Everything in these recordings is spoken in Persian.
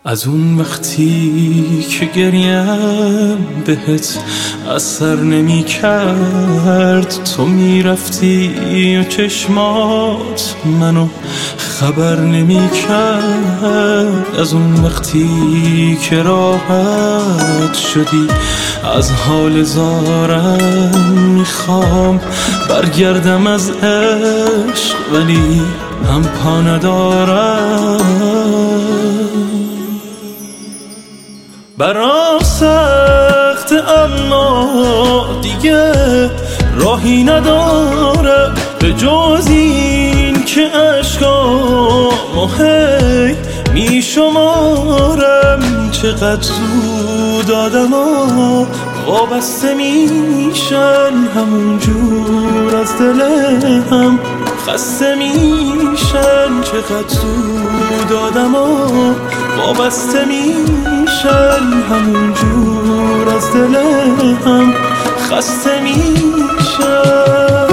از اون وقتی که گریم بهت اثر نمی کرد، تو میرفتی و چشمات منو خبر نمی کرد. از اون وقتی که راحت شدی از حال زارم، میخوام برگردم از عشق ولی هم پا ندارم. برام سخت اما دیگه راهی نداره به جز این که عشقامو هی میشمارم. چقدر زود آدما وابسته میشن، همون جور از دل هم خسته میشن. چقدر زود آدما وابسته میشن، همون جور از دل هم خسته میشن.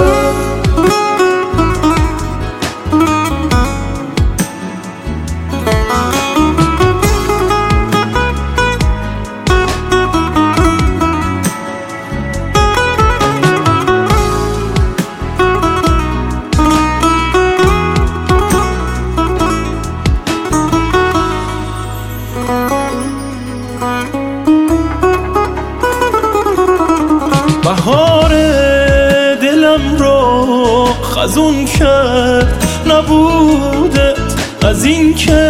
بهار دلم رو خزون کرد، نبودت از این که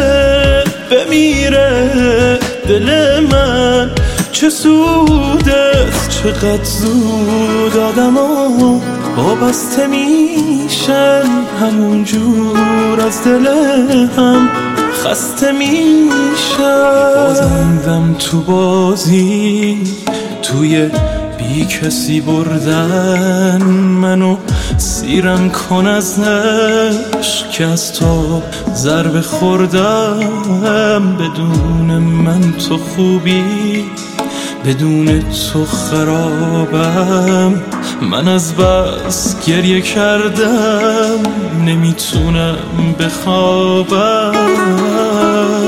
بمیره دل من چه سودت. چقدر زود آدما وابسته میشن، همون جور از دل هم خسته میشن. بازندم تو بازی توی بی کسی بردن منو، سیرم کن از عشق که از تو ضربه خوردم. بدون من تو خوبی، بدون تو خرابم. من از بس گریه کردم نمیتونم بخوابم.